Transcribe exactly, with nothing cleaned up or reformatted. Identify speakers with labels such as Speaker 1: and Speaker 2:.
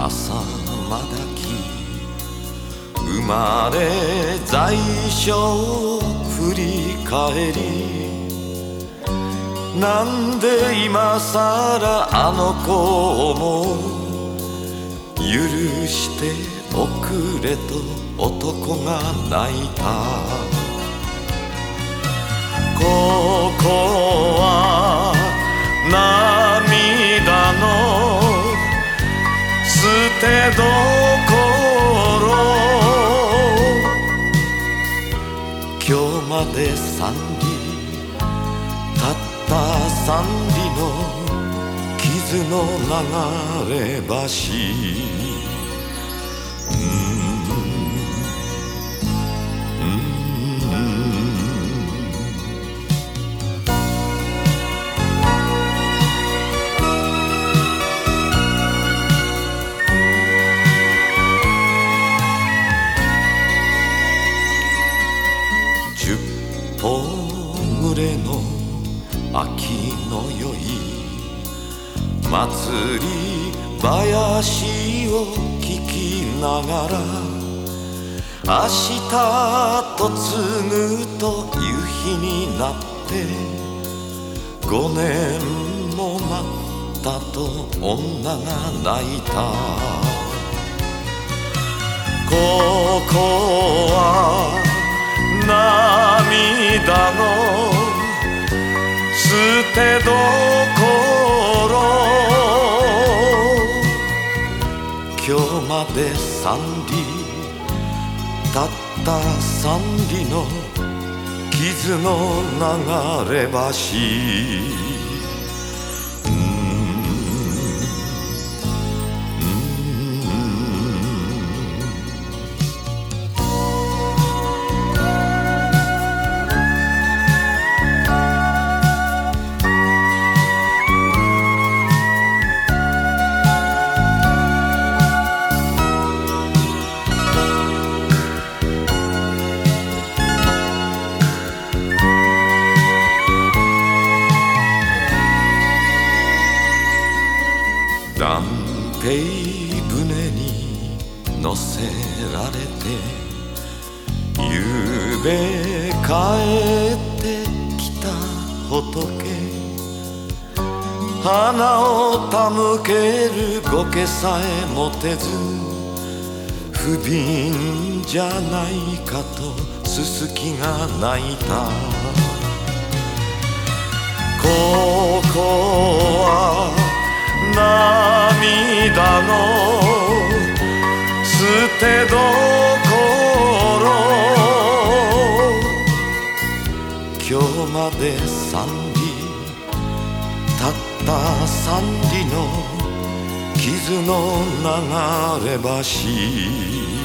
Speaker 1: 朝まだき生まれ在所を振り返り、なんで今さらあの子をも許しておくれと男が泣いた。ここは涙の捨てどころ、今日まで三里たった三里の傷の流れ橋、十本群れの秋の宵、祭り林を聞きながら、明日と継ぐという日になって、五年も待ったと女が泣いた。ここは涙の捨てどころ、今日まで三里たった三里の傷の流れ橋、断平船に乗せられて、ゆうべ帰ってきた仏、花を手向ける後家さえ持てず、不憫じゃないかとすすきが泣いた。ここは涙の捨てどころ、今日まで三里たった三里の傷の流れ橋。